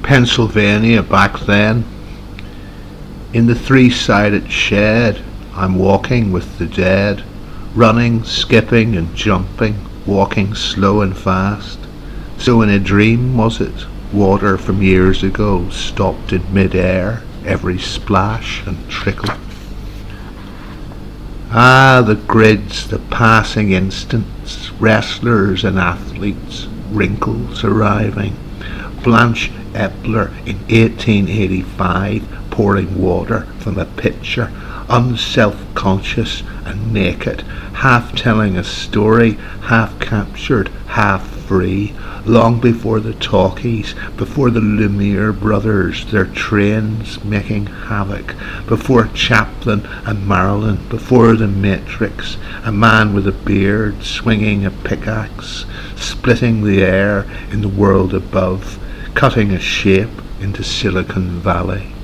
Pennsylvania back then. In the three-sided shed, I'm walking with the dead, running, skipping and jumping, walking slow and fast. So in a dream was it, water from years ago stopped in mid-air, every splash and trickle. Ah, the grids, the passing instants, wrestlers and athletes, wrinkles arriving. Blanche Epler in 1885 pouring water from a pitcher, unself-conscious and naked, half telling a story, half captured, half free, long before the talkies, before the Lumiere brothers, their trains making havoc, before Chaplin and Marilyn, before the Matrix, a man with a beard swinging a pickaxe, splitting the air in the world above, cutting a shape into Silicon Valley.